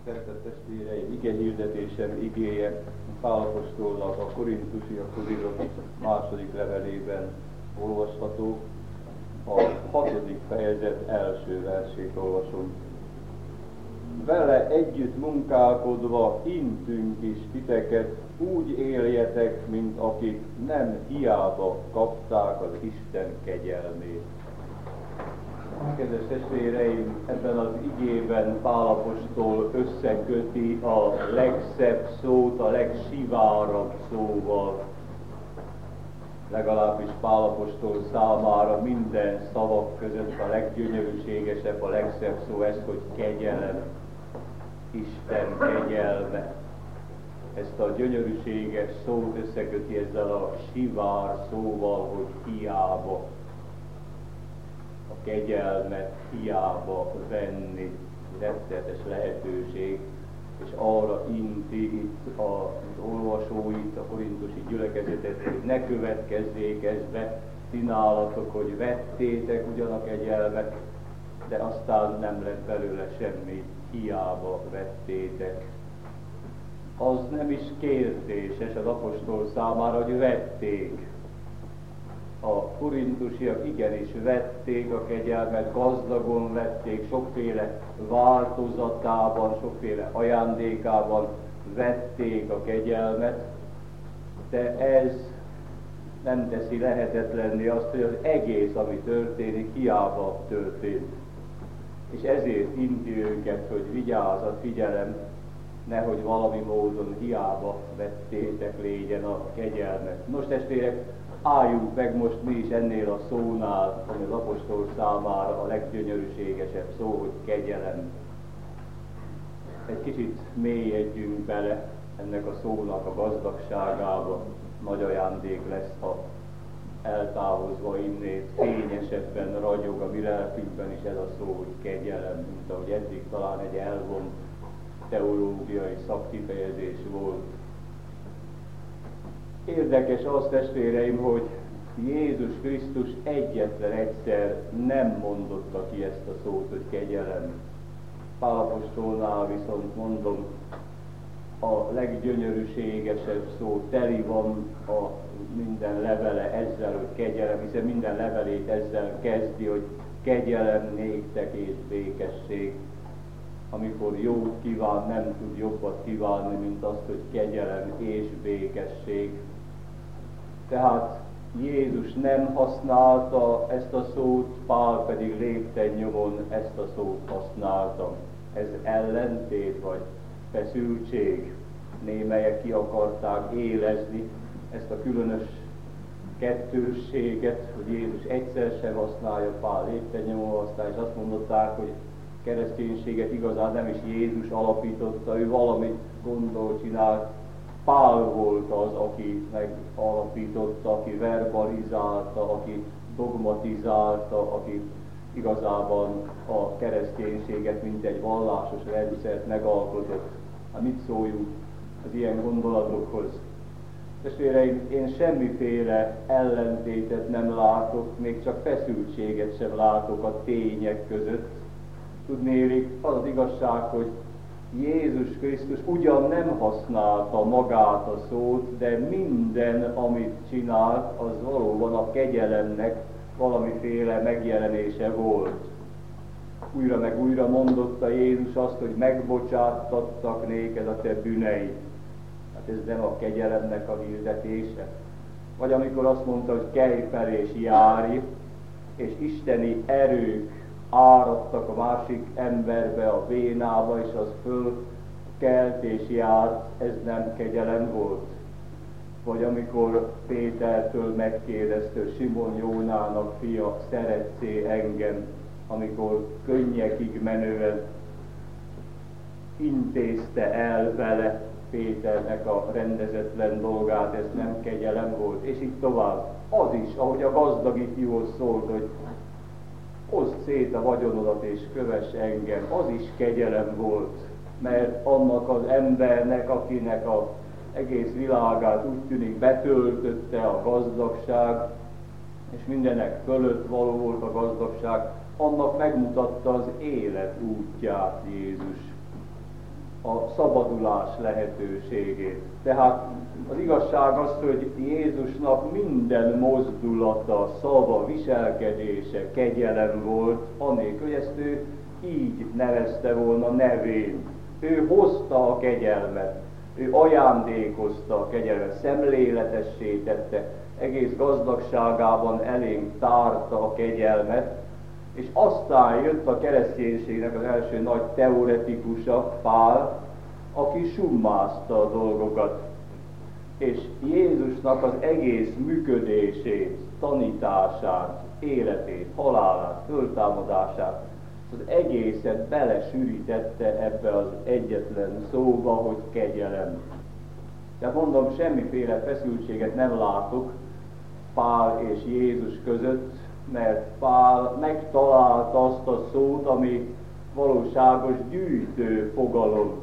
Szeretett testvéreim, ige hirdetésem igéje Pál apostolnak a Korintusiakhoz írott második levelében olvasható. A 6. fejezet első versét olvasom. Vele együtt munkálkodva intünk is titeket, úgy éljetek, mint akik nem hiába kapták az Isten kegyelmét. Kedves testvéreim, ebben az igében Pál apostol összeköti a legszebb szót a legsivárabb szóval. Legalábbis Pál apostol számára minden szavak között a leggyönyörűségesebb, a legszebb szó ez, hogy kegyelem, Isten kegyelme. Ezt a gyönyörűséges szót összeköti ezzel a sivár szóval, hogy hiába. A kegyelmet hiába venni, rettenetes lehetőség, és arra inti itt az olvasóit, a korintusi gyülekezetet, hogy ne következzék ez be ti nálatok, hogy vettétek ugyan a kegyelmet, de aztán nem lett belőle semmi, hiába vettétek. Az nem is kérdéses az apostol számára, hogy vették. A korintusiak igenis vették a kegyelmet, gazdagon vették, sokféle változatában, sokféle ajándékában vették a kegyelmet, de ez nem teszi lehetetlenné azt, hogy az egész, ami történik, hiába történt. És ezért inti őket, hogy vigyázat, figyelem, nehogy valami módon hiába vettétek légyen a kegyelmet. Nos, testvérek, álljunk meg most mi is ennél a szónál, ami az apostol számára a leggyönyörűségesebb szó, hogy kegyelem. Egy kicsit mélyedjünk bele ennek a szónak a gazdagságába. Nagy ajándék lesz, ha eltávozva innét fényesebben ragyog a mi lelkünkben is ez a szó, hogy kegyelem, mint ahogy eddig talán egy elvont teológiai szakkifejezés volt. Érdekes az, testvéreim, hogy Jézus Krisztus egyetlen egyszer nem mondotta ki ezt a szót, hogy kegyelem. Pál apostolnál viszont mondom, a leggyönyörűségesebb szó, teli van a minden levele ezzel, hogy kegyelem, hiszen minden levelét ezzel kezdi, hogy kegyelem néktek és békesség. Amikor jót kíván, nem tud jobbat kívánni, mint azt, hogy kegyelem és békesség. Tehát Jézus nem használta ezt a szót, Pál pedig lépten nyomon ezt a szót használta. Ez ellentét vagy feszültség. Némelyek ki akarták élezni ezt a különös kettősséget, hogy Jézus egyszer sem használja, Pál lépten nyomon használja, és azt mondották, hogy kereszténységet igazán nem is Jézus alapította, ő valamit gondolt, csinált. Pál volt az, aki megalapította, aki verbalizálta, aki dogmatizálta, aki igazában a kereszténységet, mint egy vallásos rendszert megalkotott. Hát mit szóljunk az ilyen gondolatokhoz? Testvéreim, én semmiféle ellentétet nem látok, még csak feszültséget sem látok a tények között. Tudnélik, az az igazság, hogy Jézus Krisztus ugyan nem használta magát a szót, de minden, amit csinált, az valóban a kegyelemnek valamiféle megjelenése volt. Újra meg újra mondotta Jézus azt, hogy megbocsátattak néked a te bűneid. Hát ez nem a kegyelemnek a hirdetése. Vagy amikor azt mondta, hogy kelj fel és járj, és isteni erők áradtak a másik emberbe, a vénába, és az fölkelt és járt, ez nem kegyelem volt. Vagy amikor Pétertől megkérdezte, Simon Jónának fia, szeretsz-e engem, amikor könnyekig menően intézte el vele Péternek a rendezetlen dolgát, ez nem kegyelem volt, és így tovább. Az is, ahogy a gazdag ifjúhoz szólt, hogy oszd szét a vagyonodat és kövess engem, az is kegyelem volt, mert annak az embernek, akinek az egész világát úgy tűnik betöltötte a gazdagság, és mindenek fölött való volt a gazdagság, annak megmutatta az élet útját Jézus. a szabadulás lehetőségét. Tehát az igazság az, hogy Jézusnak minden mozdulata, szava, viselkedése kegyelem volt, anélkül, hogy ezt ő így nevezte volna nevén. Ő hozta a kegyelmet, ő ajándékozta a kegyelmet, szemléletessé tette, egész gazdagságában elénk tárta a kegyelmet, és aztán jött a kereszténységnek az első nagy teoretikusa, Pál, aki summázta a dolgokat. És Jézusnak az egész működését, tanítását, életét, halálát, föltámadását, az egészet belesűrítette ebbe az egyetlen szóba, hogy kegyelem. De mondom, semmiféle feszültséget nem látok Pál és Jézus között, mert Pál megtalálta azt a szót, ami valóságos gyűjtő fogalom.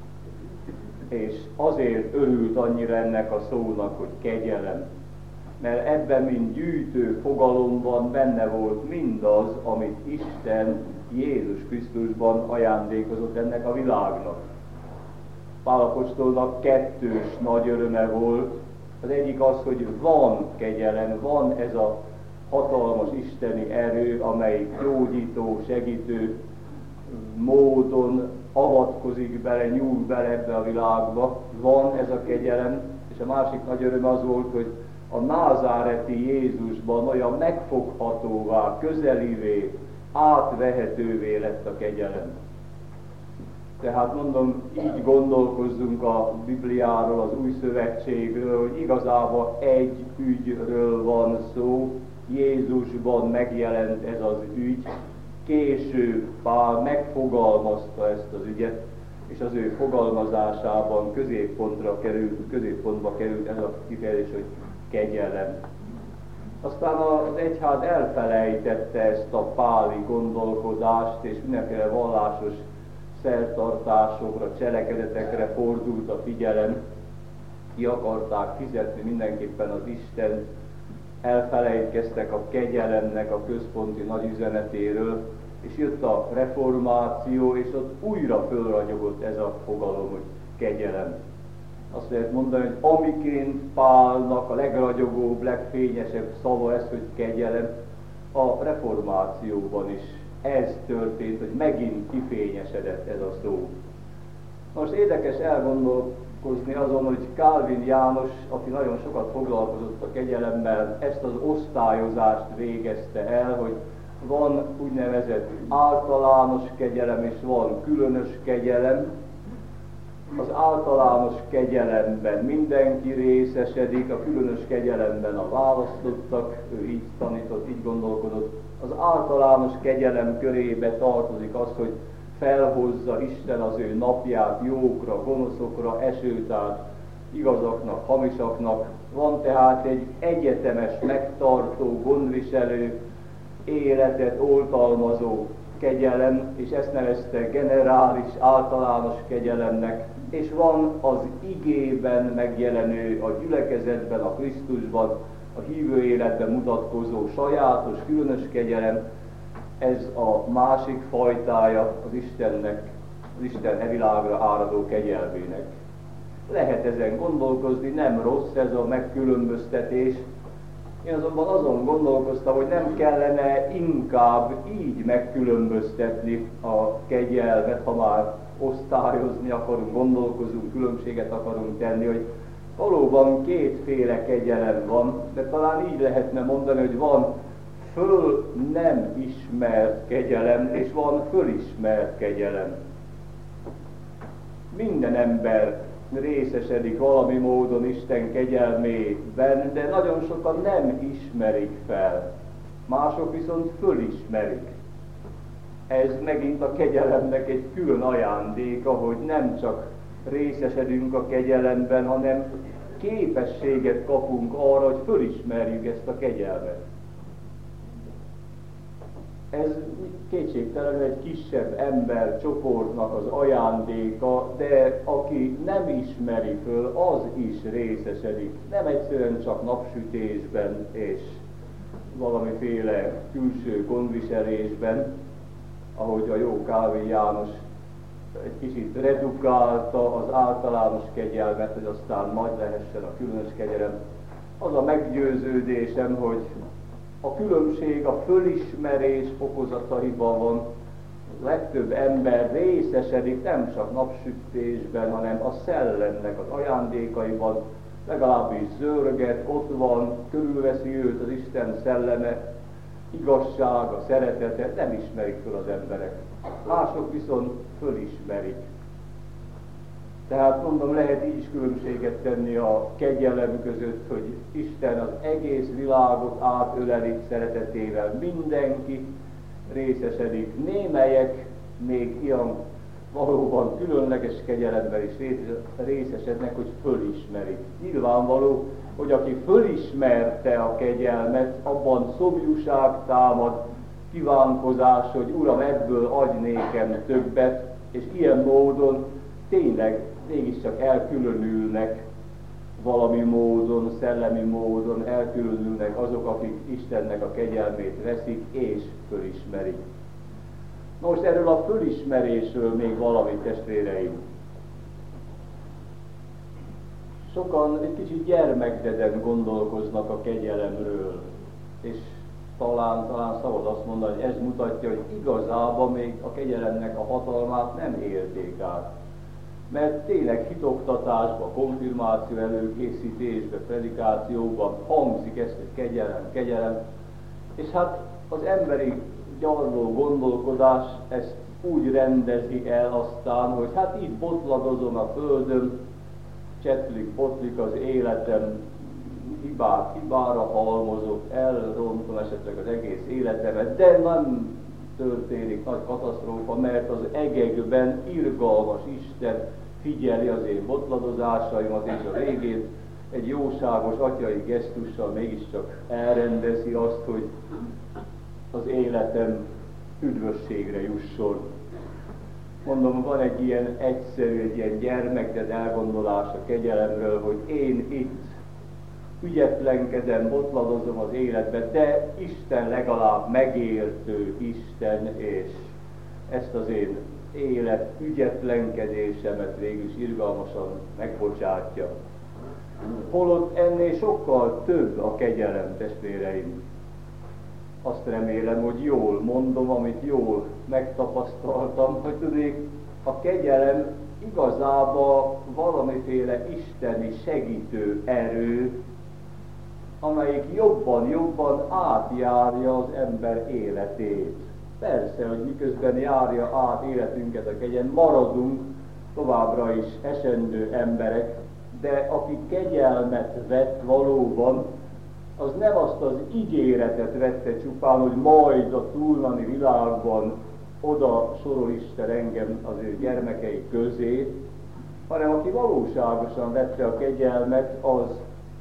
És azért örült annyira ennek a szónak, hogy kegyelem. Mert ebben, mint gyűjtő fogalomban benne volt mindaz, amit Isten Jézus Krisztusban ajándékozott ennek a világnak. Pál apostolnak kettős nagy öröme volt. Az egyik az, hogy van kegyelem, van ez a hatalmas isteni erő, amely gyógyító, segítő módon avatkozik bele, nyúl bele ebbe a világba. Van ez a kegyelem, és a másik nagy öröm az volt, hogy a názáreti Jézusban olyan megfoghatóvá, közelivé, átvehetővé lett a kegyelem. Tehát mondom, így gondolkozzunk a Bibliáról, az Új Szövetségről, hogy igazából egy ügyről van szó, Jézusban megjelent ez az ügy, később Pál megfogalmazta ezt az ügyet, és az ő fogalmazásában középpontba került ez a kifejezés, hogy kegyelem. Aztán az egyház elfelejtette ezt a páli gondolkodást, és mindenféle vallásos szertartásokra, cselekedetekre fordult a figyelem, ki akarták fizetni mindenképpen az Istent, elfelejtkeztek a kegyelemnek a központi nagy üzenetéről, és jött a reformáció, és ott újra fölragyogott ez a fogalom, hogy kegyelem. Azt lehet mondani, hogy amiként Pálnak a legragyogóbb, legfényesebb szava ez, hogy kegyelem, a reformációban is ez történt, hogy megint kifényesedett ez a szó. Most érdekes elgondolkozni azon, hogy Calvin János, aki nagyon sokat foglalkozott a kegyelemmel, ezt az osztályozást végezte el, hogy van úgynevezett általános kegyelem, és van különös kegyelem. Az általános kegyelemben mindenki részesedik, a különös kegyelemben a választottak, ő így tanított, így gondolkodott. Az általános kegyelem körébe tartozik az, hogy felhozza Isten az ő napját jókra, gonoszokra, esőt át, igazaknak, hamisaknak. Van tehát egy egyetemes, megtartó, gondviselő, életet oltalmazó kegyelem, és ezt nevezte generális, általános kegyelemnek, és van az igében megjelenő, a gyülekezetben, a Krisztusban, a hívő életben mutatkozó sajátos, különös kegyelem, ez a másik fajtája az Istennek, az Isten világra áradó kegyelmének. Lehet ezen gondolkozni, nem rossz ez a megkülönböztetés. Én azonban azon gondolkoztam, hogy nem kellene inkább így megkülönböztetni a kegyelmet, ha már osztályozni akarunk, gondolkozunk, különbséget akarunk tenni, hogy valóban kétféle kegyelem van, de talán így lehetne mondani, hogy van föl nem ismert kegyelem, és van fölismert kegyelem. Minden ember részesedik valami módon Isten kegyelmében, de nagyon sokan nem ismerik fel. Mások viszont fölismerik. Ez megint a kegyelemnek egy külön ajándéka, hogy nem csak részesedünk a kegyelemben, hanem képességet kapunk arra, hogy fölismerjük ezt a kegyelmet. Ez kétségtelenül egy kisebb embercsoportnak az ajándéka, de aki nem ismeri föl, az is részesedik. Nem egyszerűen csak napsütésben és valamiféle külső gondviselésben, ahogy a jó Calvin János egy kicsit redukálta az általános kegyelmet, hogy aztán majd lehessen a különös kegyelem. Az a meggyőződésem, hogy a különbség a fölismerés fokozataiban van. A legtöbb ember részesedik nem csak napsütésben, hanem a szellemnek az ajándékaiban, legalábbis zörget, ott van, körülveszi őt az Isten szelleme, igazsága, szeretete, nem ismerik föl az emberek. Mások viszont fölismerik. Tehát mondom, lehet így is különbséget tenni a kegyelem között, hogy Isten az egész világot átöleli szeretetével, mindenki részesedik, némelyek még ilyen valóban különleges kegyelemben is részesednek, hogy fölismerik. Nyilvánvaló, hogy aki fölismerte a kegyelmet, abban szomjúság támad, kívánkozás, hogy Uram, ebből adj nékem többet, és ilyen módon tényleg mégiscsak elkülönülnek valami módon, szellemi módon elkülönülnek azok, akik Istennek a kegyelmét veszik és fölismerik. Most erről a fölismerésről még valami, testvéreim. Sokan egy kicsit gyermekdeden gondolkoznak a kegyelemről, és talán szabad azt mondani, hogy ez mutatja, hogy igazából még a kegyelemnek a hatalmát nem élték át. Mert tényleg hitoktatásban, konfirmáció előkészítésben, predikációban hangzik ezt, hogy kegyelem, és hát az emberi gyarló gondolkodás ezt úgy rendezi el aztán, hogy hát itt botladozom a földön, botlik az életem, hibára halmozok, elrontom esetleg az egész életemet, de nem történik nagy katasztrófa, mert az egekben irgalmas Isten figyeli az én botladozásaimat, és a végén egy jóságos atyai gesztussal mégiscsak elrendezi azt, hogy az életem üdvösségre jusson. Mondom, van egy ilyen egyszerű, egy ilyen gyermekded elgondolás a kegyelemről, hogy én itt ügyetlenkedem, botladozom az életbe, de Isten legalább megértő Isten, és ezt az én élet ügyetlenkedésemet végül is irgalmasan megbocsátja. Holott ennél sokkal több a kegyelem, testvéreim. Azt remélem, hogy jól mondom, amit jól megtapasztaltam, hogy tudnék, a kegyelem igazából valamiféle isteni segítő erő, amelyik jobban átjárja az ember életét. Persze, hogy miközben járja át életünket a kegyelem, maradunk továbbra is esendő emberek, de aki kegyelmet vett valóban, az nem azt az ígéretet vette csupán, hogy majd a túlnani világban oda sorol Isten engem az ő gyermekei közé, hanem aki valóságosan vette a kegyelmet, az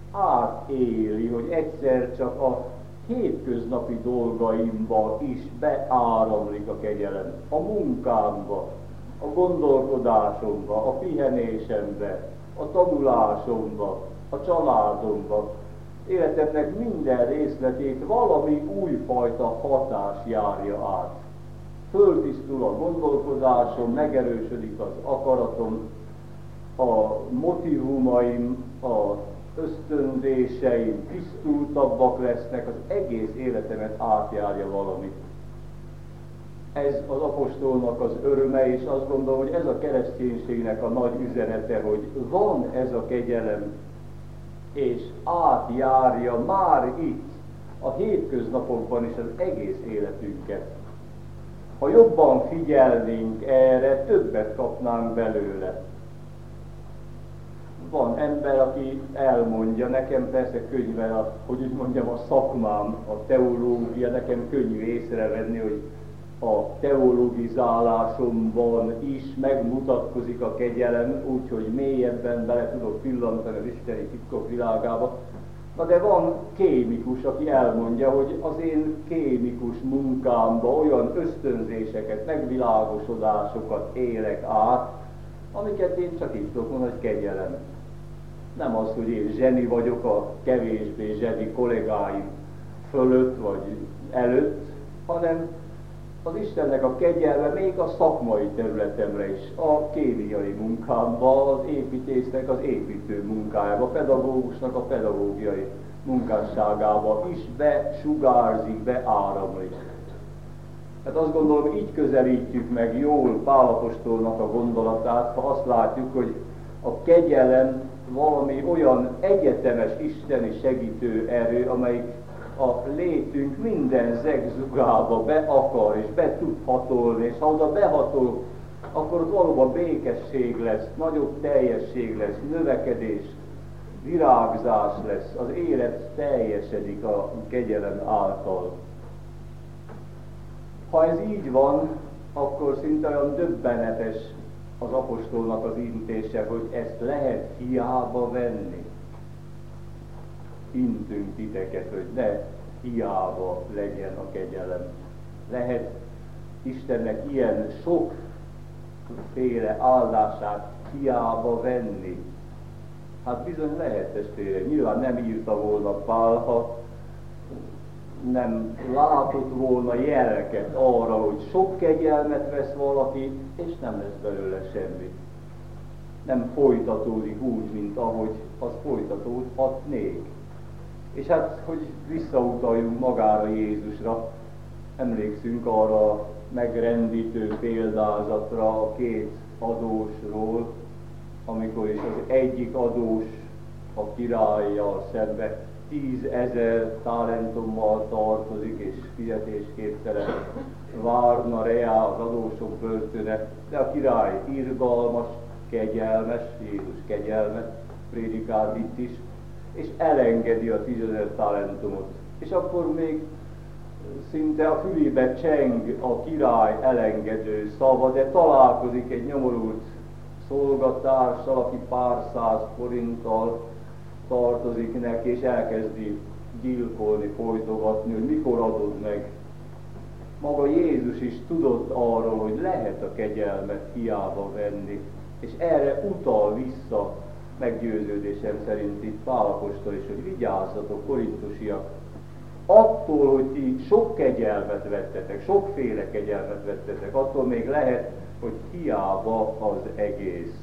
átéli, hogy egyszer csak a hétköznapi dolgaimba is beáramlik a kegyelem. A munkámba, a gondolkodásomba, a pihenésembe, a tanulásomba, a családomba. Életemnek minden részletét valami újfajta hatás járja át. Föltisztul a gondolkodásom, megerősödik az akaratom, a motivumaim, az ösztönzéseim tisztultabbak lesznek, az egész életemet átjárja valami. Ez az apostolnak az öröme, és azt gondolom, hogy ez a kereszténységnek a nagy üzenete, hogy van ez a kegyelem, és átjárja már itt, a hétköznapokban is az egész életünket. Ha jobban figyelnénk erre, többet kapnánk belőle. Van ember, aki elmondja, nekem persze könyvvel, a szakmám, a teológia, nekem könnyű észrevenni, hogy a teologizálásomban is megmutatkozik a kegyelem, úgyhogy mélyebben bele tudok pillantani az isteni titkok világába. Na de van kémikus, aki elmondja, hogy az én kémikus munkámban olyan ösztönzéseket, megvilágosodásokat élek át, amiket én csak így tudok mondani, hogy kegyelem. Nem az, hogy én zseni vagyok a kevésbé zseni kollégáim fölött vagy előtt, hanem az Istennek a kegyelme még a szakmai területemre is, a kémiai munkámba, az építésznek az építő munkájába, a pedagógusnak a pedagógiai munkásságába is besugárzik, beáramlik. Hát azt gondolom, így közelítjük meg jól Pál apostolnak a gondolatát, ha azt látjuk, hogy a kegyelem valami olyan egyetemes isteni segítő erő, amelyik a létünk minden zegzugába be akar és be tud hatolni, és ha oda behatol, akkor ott valóban békesség lesz, nagyobb teljesség lesz, növekedés, virágzás lesz, az élet teljesedik a kegyelem által. Ha ez így van, akkor szinte olyan döbbenetes az apostolnak az intése, hogy ezt lehet hiába venni. Intünk titeket, hogy ne hiába legyen a kegyelem. Lehet Istennek ilyen sokféle áldását hiába venni. Hát bizony lehet, testvére. Nyilván nem írta volna Pál, ha nem látott volna jeleket arra, hogy sok kegyelmet vesz valaki, és nem lesz belőle semmi. Nem folytatódik úgy, mint ahogy az folytatódhatnék. És hát, hogy visszautaljunk magára Jézusra, emlékszünk arra a megrendítő példázatra a két adósról, amikor is az egyik adós a királlyal szembe 10 000 talentummal tartozik, és fizetésképtelen várna reá az adósok börtöne, de a király irgalmas, kegyelmes, Jézus kegyelmet prédikált itt is, és elengedi a 10 000 talentumot. És akkor még szinte a fülébe cseng a király elengedő szava, de találkozik egy nyomorult szolgatársal, aki pár száz forinttal tartozik neki, és elkezdi gyilkolni, folytogatni, hogy mikor adod meg. Maga Jézus is tudott arról, hogy lehet a kegyelmet hiába venni, és erre utal vissza meggyőződésem szerint itt Pál apostol is, hogy vigyázzatok, korintusiak, attól, hogy ti sok kegyelmet vettetek, sokféle kegyelmet vettetek, attól még lehet, hogy hiába az egész.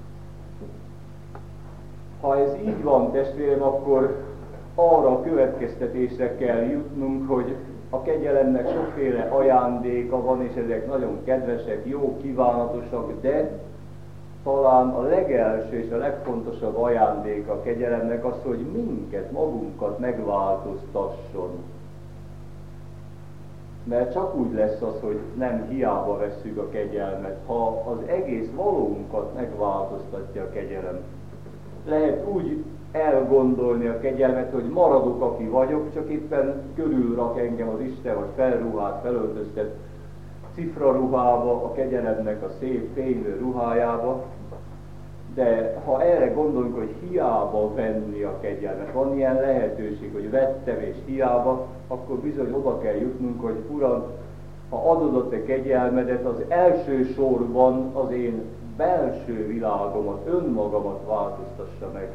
Ha ez így van, testvérem, akkor arra a következtetésre kell jutnunk, hogy a kegyelemnek sokféle ajándéka van, és ezek nagyon kedvesek, jó, kívánatosak, de talán a legelső és a legfontosabb ajándéka a kegyelemnek az, hogy minket, magunkat megváltoztasson. Mert csak úgy lesz az, hogy nem hiába vesszük a kegyelmet, ha az egész valónkat megváltoztatja a kegyelem. Lehet úgy elgondolni a kegyelmet, hogy maradok, aki vagyok, csak éppen körülrak engem az Isten, vagy felruhát, felöltöztet cifraruhába, a kegyelemnek a szép fénylő ruhájába, de ha erre gondolunk, hogy hiába venni a kegyelmet, van ilyen lehetőség, hogy vettem és hiába, akkor bizony oda kell jutnunk, hogy Uram, ha adod a te kegyelmedet, az első sorban az én belső világomat, önmagamat változtassa meg.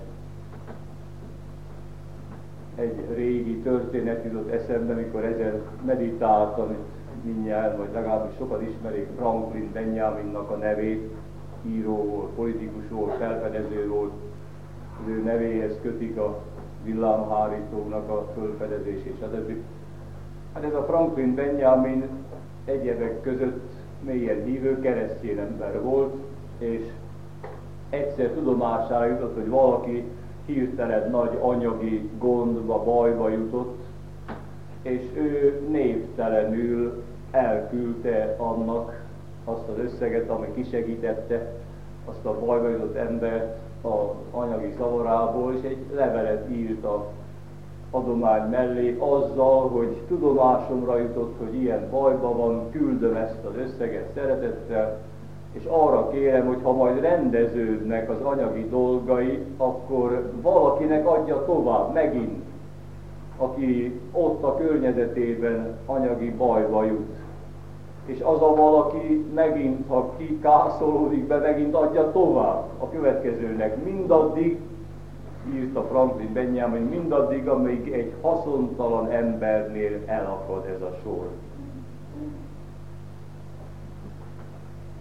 Egy régi történet jutott eszembe, mikor ezen meditáltam, mindjárt, vagy legalábbis sokan ismerik Franklin Benjaminnak a nevét, író volt, politikus volt, felfedező volt, az ő nevéhez kötik a villámhárítónak a fölfedezését, stb. Hát ez a Franklin Benjamin egyebek között mélyen hívő keresztény ember volt, és egyszer tudomására jutott, hogy valaki hirtelen nagy anyagi gondba, bajba jutott, és ő névtelenül elküldte annak azt az összeget, ami kisegítette azt a bajba jutott embert az anyagi zavarából, és egy levelet írt a adomány mellé azzal, hogy tudomásomra jutott, hogy ilyen bajban van, küldöm ezt az összeget szeretettel, és arra kérem, hogy ha majd rendeződnek az anyagi dolgai, akkor valakinek adja tovább megint, aki ott a környezetében anyagi bajba jut. És az a valaki megint, ha kikászolódik be, megint adja tovább a következőnek. Mindaddig, írta Franklin Benjamin, mindaddig, amíg egy haszontalan embernél elakad ez a sor.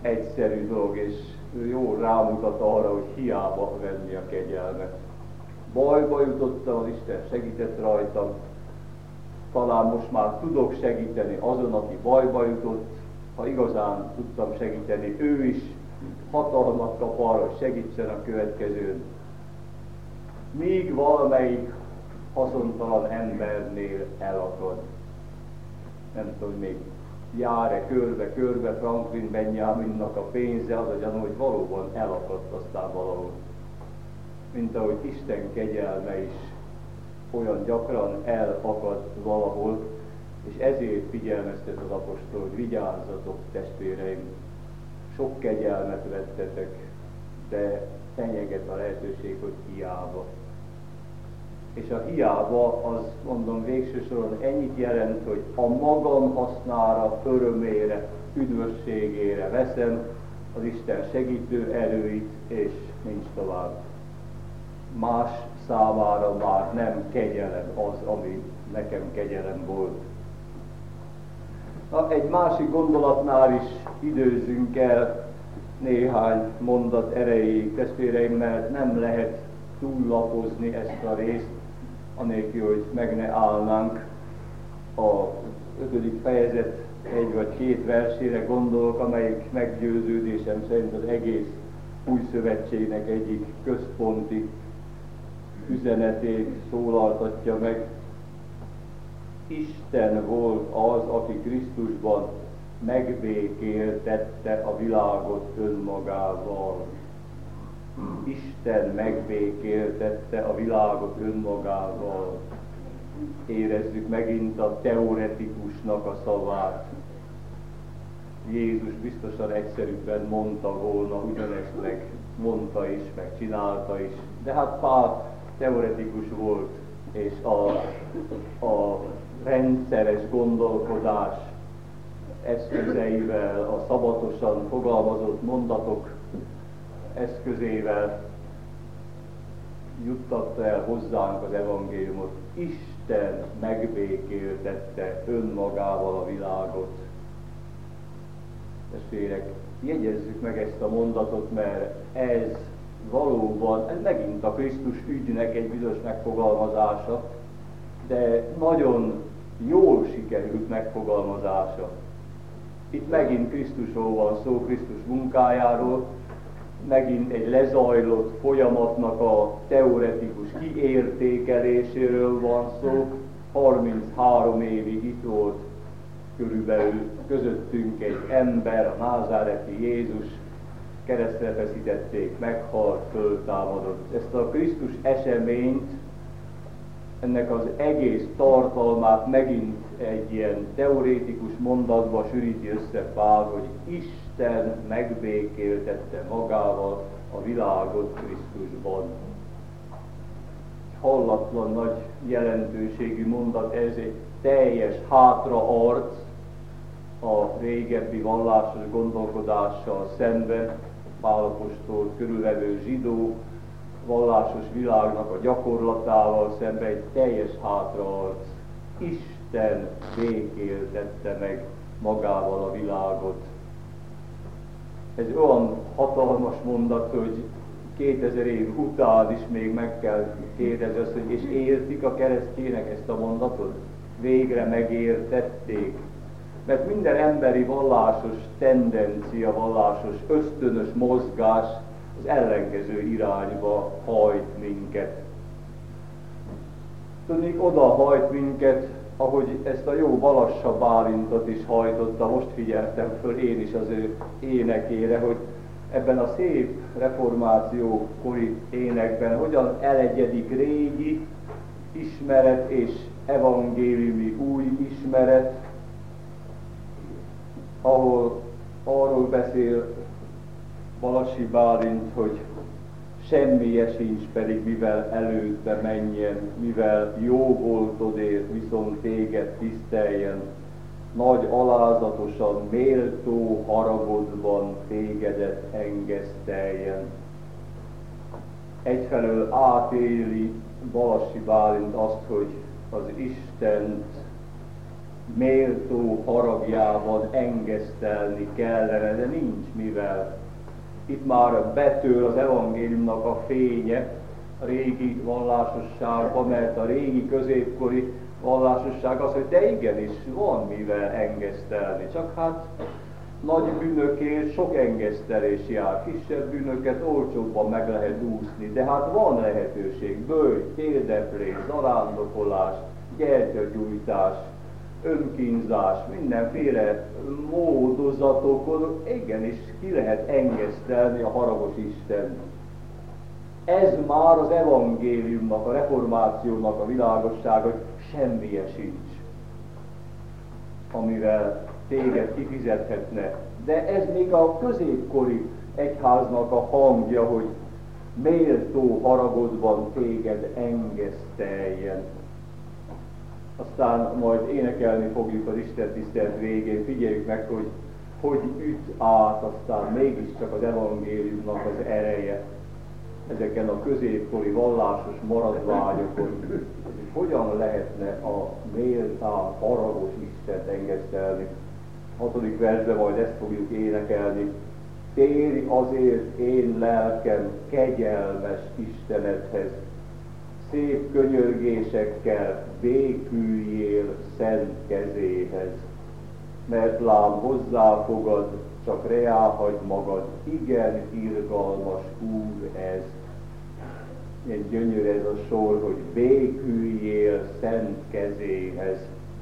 egyszerű dolog, és ő jól rámutat arra, hogy hiába venni a kegyelmet. Bajba jutottam, az Isten segített rajtam, talán most már tudok segíteni azon, aki bajba jutott, ha igazán tudtam segíteni, ő is hatalmat kap arra, hogy segítsen a következőn. Míg valamelyik haszontalan embernél elakad. Nem tudom, még jár-e körbe-körbe Franklin Benjaminnak a pénze, az a gyanú, hogy valóban elakadt aztán valahol. Mint ahogy Isten kegyelme is olyan gyakran elakad valahol, és ezért figyelmeztet az apostol, hogy vigyázzatok, testvéreim, sok kegyelmet vettetek, de fenyeget a lehetőség, hogy hiába. És a hiába, az mondom végső soron ennyit jelent, hogy a magam hasznára, örömére, üdvösségére veszem az Isten segítő erőit, és nincs tovább. Más számára már nem kegyelem az, ami nekem kegyelem volt. Na, egy másik gondolatnál is időzzünk el néhány mondat erejéig, testvéreim, mert nem lehet túllapozni ezt a részt, anélkül, hogy meg ne állnánk a 5. fejezet 1 vagy 2 versére gondolok, amelyik meggyőződésem szerint az egész Új Szövetségnek egyik központi üzenetét szólaltatja meg. Isten volt az, aki Krisztusban megbékéltette a világot önmagával. Isten megbékéltette a világot önmagával. Érezzük megint a teoretikusnak a szavát. Jézus biztosan egyszerűbben mondta volna ugyanezt, meg mondta is, meg csinálta is. De hát Pál teoretikus volt, és a rendszeres gondolkodás eszközeivel, a szabatosan fogalmazott mondatok eszközével juttatta el hozzánk az evangéliumot. Isten megbékéltette önmagával a világot. Testvérek, jegyezzük meg ezt a mondatot, mert ez valóban, ez megint a Krisztus ügynek egy bizonyos megfogalmazása, de nagyon jól sikerült megfogalmazása. Itt megint Krisztusról van szó, Krisztus munkájáról, megint egy lezajlott folyamatnak a teoretikus kiértékeléséről van szó. 33 évig itt volt körülbelül közöttünk egy ember, a názáreti Jézus, keresztre feszítették, meghalt, föltámadott. Ezt a Krisztus eseményt, ennek az egész tartalmát megint egy ilyen teoretikus mondatba sűríti össze Pál, hogy Isten megbékéltette magával a világot Krisztusban. Hallatlan nagy jelentőségű mondat, ez egy teljes hátraarc a régebbi vallásos gondolkodással szemben, Pál apostol körülvevő zsidó vallásos világnak a gyakorlatával szemben egy teljes hátraarc. Isten békéltette meg magával a világot. Ez olyan hatalmas mondat, hogy 2000 év után is még meg kell kérdezni azt, hogy és értik a keresztjének ezt a mondatot? Végre megértették. Mert minden emberi vallásos tendencia, vallásos ösztönös mozgás az ellenkező irányba hajt minket. Tudnék, oda hajt minket, ahogy ezt a jó Balassa Bálintot is hajtotta, most figyeltem föl én is az ő énekére, hogy ebben a szép reformációkori énekben hogyan elegyedik régi ismeret és evangéliumi új ismeret, ahol arról beszél Balassi Bálint, hogy semmije sincs pedig, mivel elődbe menjen, mivel jó voltodért viszont téged tiszteljen, nagy alázatosan, méltó haragodban tégedet engeszteljen. Egyfelől átéli Balassi Bálint azt, hogy az Istent méltó haragjában engesztelni kellene, de nincs mivel. Itt már betör az evangéliumnak a fénye a régi vallásosságba, mert a régi középkori vallásosság az, hogy de igenis van mivel engesztelni, csak hát nagy bűnökért sok engesztelés jár, kisebb bűnöket olcsóbban meg lehet úszni, de hát van lehetőség, bőjt, térdeplés, zarándokolás, gyertyagyújtás, önkínzás, mindenféle módozatokon igenis ki lehet engesztelni a haragos Istent. Ez már az evangéliumnak, a reformációnak a világossága, hogy semmije sincs, amivel téged kifizethetne. De ez még a középkori egyháznak a hangja, hogy méltó haragodban téged engeszteljen. Aztán majd énekelni fogjuk az Isten tisztelet végén, figyeljük meg, hogy üt át aztán mégiscsak az evangéliumnak az ereje ezeken a középkori vallásos maradványokon, hogy hogyan lehetne a méltán haragos Istent engesztelni. 6. versben majd ezt fogjuk énekelni. Térj azért én lelkem kegyelmes Istenedhez, szép könyörgésekkel béküljél szent kezéhez, mert lám hozzáfogad, csak reálhagy magad, igen irgalmas Úr ez. Ilyen gyönyörű ez a sor, hogy béküljél szent kezéhez.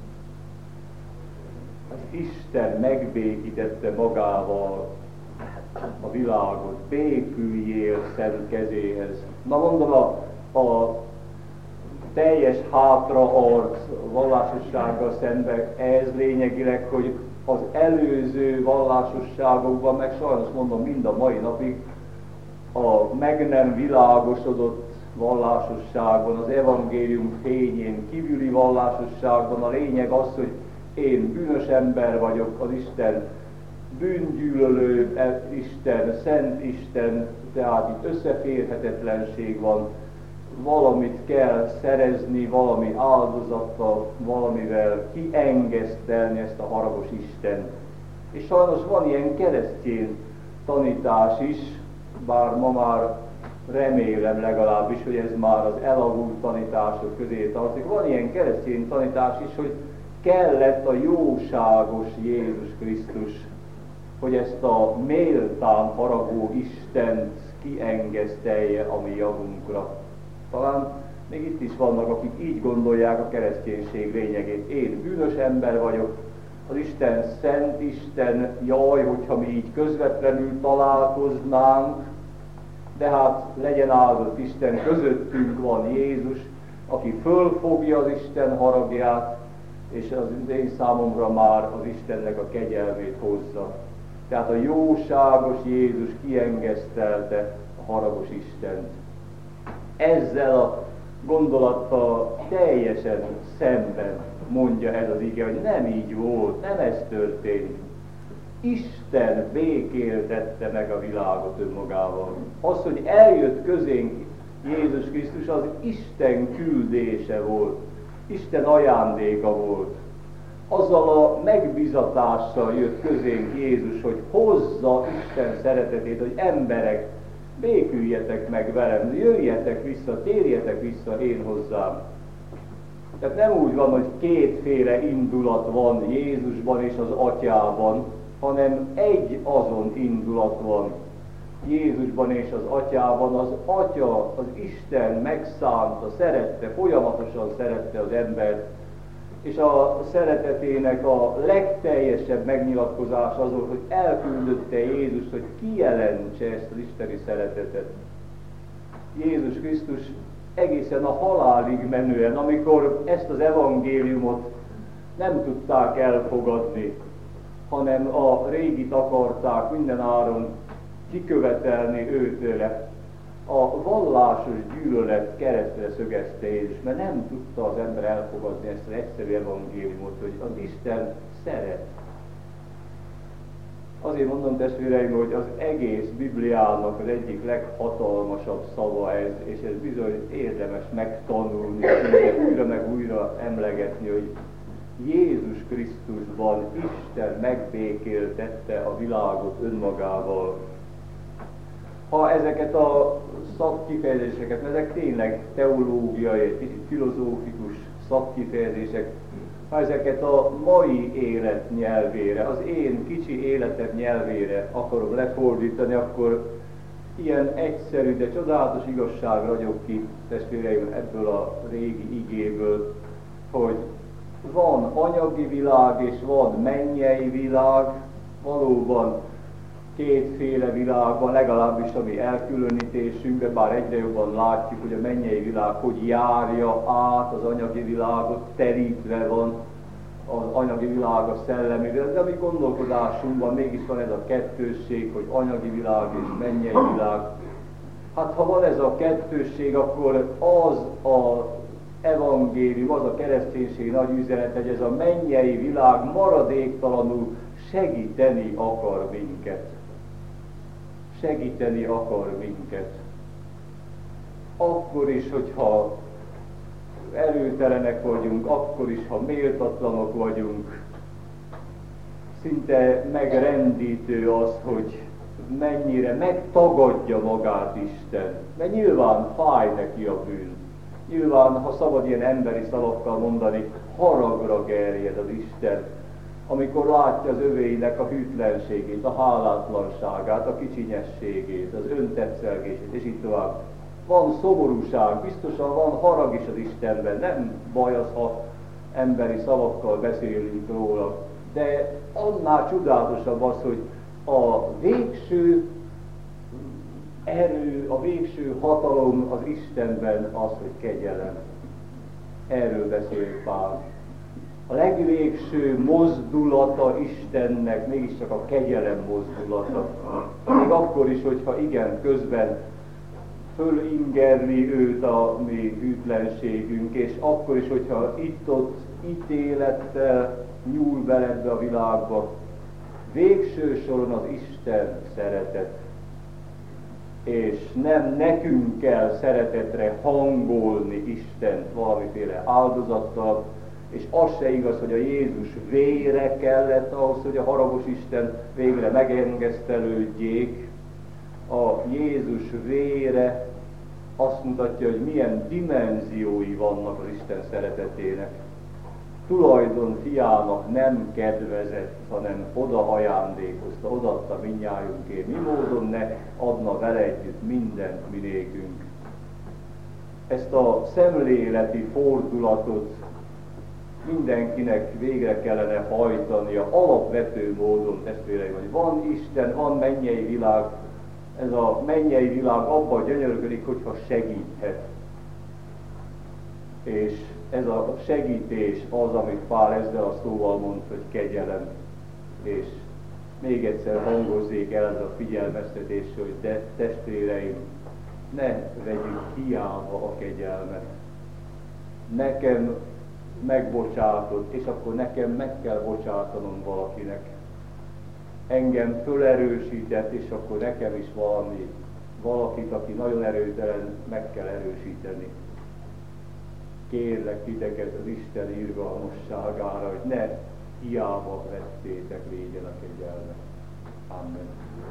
Az Isten megbékítette magával a világot, béküljél szent kezéhez. Na mondom, a teljes hátraarc vallásossággal szemben ez lényegileg, hogy az előző vallásosságokban, meg sajnos mondom mind a mai napig, a meg nem világosodott vallásosságban, az evangélium fényén kívüli vallásosságban a lényeg az, hogy én bűnös ember vagyok, az Isten bűngyűlölő Isten, szent Isten, tehát itt összeférhetetlenség van, valamit kell szerezni, valami áldozattal, valamivel kiengesztelni ezt a haragos Istent. És sajnos van ilyen keresztény tanítás is, bár ma már remélem legalábbis, hogy ez már az elavult tanítások közé tartozik. Van ilyen keresztény tanítás is, hogy kellett a jóságos Jézus Krisztus, hogy ezt a méltán haragó Istent kiengesztelje a mi javunkra. Talán még itt is vannak, akik így gondolják a kereszténység lényegét. Én bűnös ember vagyok, az Isten szent Isten, jaj, hogyha mi így közvetlenül találkoznánk, de hát legyen áldott Isten, közöttünk van Jézus, aki fölfogja az Isten haragját, és az én számomra már az Istennek a kegyelmét hozza. Tehát a jóságos Jézus kiengesztelte a haragos Istent. Ezzel a gondolattal teljesen szemben mondja ez az ige, hogy nem így volt, nem ez történt. Isten békéltette meg a világot önmagával. Az, hogy eljött közénk Jézus Krisztus, az Isten küldése volt, Isten ajándéka volt. Azzal a megbizatással jött közénk Jézus, hogy hozza Isten szeretetét, hogy emberek, béküljetek meg velem, jöjjetek vissza, térjetek vissza én hozzám. Tehát nem úgy van, hogy kétféle indulat van Jézusban és az Atyában, hanem egy azon indulat van Jézusban és az Atyában. Az Atya, az Isten megszánta, szerette, folyamatosan szerette az embert, és a szeretetének a legteljesebb megnyilatkozás az volt, hogy elküldötte Jézust, hogy kijelentse ezt az isteni szeretetet. Jézus Krisztus egészen a halálig menően, amikor ezt az evangéliumot nem tudták elfogadni, hanem a régit akarták mindenáron kikövetelni őtőle, a vallásos gyűlölet keresztre szögezte Jézus, mert nem tudta az ember elfogadni ezt az egyszerű evangéliumot, hogy az Isten szeret. Azért mondom, testvéreim, hogy az egész Bibliának az egyik leghatalmasabb szava ez, és ez bizony érdemes megtanulni, újra meg újra emlegetni, hogy Jézus Krisztusban Isten megbékéltette a világot önmagával. Ha ezeket a szakkifejezéseket, ezek tényleg teológiai, kicsit filozófikus szakkifejezések, ha ezeket a mai élet nyelvére, az én kicsi életem nyelvére akarom lefordítani, akkor ilyen egyszerű, de csodálatos igazság ragyog ki, testvéreim, ebből a régi igéből, hogy van anyagi világ és van mennyei világ, valóban kétféle világ van, legalábbis a mi elkülönítésünkben, bár egyre jobban látjuk, hogy a mennyei világ hogy járja át az anyagi világot, terítve van az anyagi világ a szellemi világ, de a mi gondolkodásunkban mégis van ez a kettősség, hogy anyagi világ és mennyei világ. Hát ha van ez a kettősség, akkor az a evangélium, az a kereszténység nagy üzenet, hogy ez a mennyei világ maradéktalanul segíteni akar minket. Segíteni akar minket. Akkor is, hogyha erőtelenek vagyunk, akkor is, ha méltatlanok vagyunk. Szinte megrendítő az, hogy mennyire megtagadja magát Isten. Mert nyilván fáj neki a bűn. Nyilván, ha szabad ilyen emberi szavakkal mondani, haragra gerjed az Isten, amikor látja az övéinek a hűtlenségét, a hálátlanságát, a kicsinyességét, az öntetszelgését, és így tovább. Van szomorúság, biztosan van harag is az Istenben, nem baj az, ha emberi szavakkal beszélünk róla, de annál csodálatosabb az, hogy a végső erő, a végső hatalom az Istenben az, hogy kegyelem. Erről beszél Pál. A legvégső mozdulata Istennek mégiscsak a kegyelem mozdulata. Még akkor is, hogyha igen, közben fölingerli őt a mi hűtlenségünk, és akkor is, hogyha itt-ott ítélettel nyúl bele ebbe a világba, végső soron az Isten szeretet. És nem nekünk kell szeretetre hangolni Istent valamiféle áldozattal, és az se igaz, hogy a Jézus vére kellett ahhoz, hogy a haragos Isten végre megengesztelődjék. A Jézus vére azt mutatja, hogy milyen dimenziói vannak az Isten szeretetének. Tulajdon fiának nem kedvezett, hanem oda ajándékozta, odaadta mindnyájunkért. Mi módon ne adna vele együtt mindent mi nékünk. Ezt a szemléleti fordulatot mindenkinek végre kellene hajtania alapvető módon, testvéreim, hogy van Isten, van mennyei világ, ez a mennyei világ abban gyönyörködik, hogyha segíthet. És ez a segítés az, amit Pál ezzel a szóval mond, hogy kegyelem. És még egyszer hangozzék el ez a figyelmeztetés, hogy de testvéreim, ne vegyük hiába a kegyelmet. Nekem megbocsátott, és akkor nekem meg kell bocsátanom valakinek. Engem fölerősített, és akkor nekem is valakit, aki nagyon erőtelen, meg kell erősíteni. Kérlek titeket az Isten irgalmasságára, hogy ne hiába vettétek, légyen a kegyelme. Amen.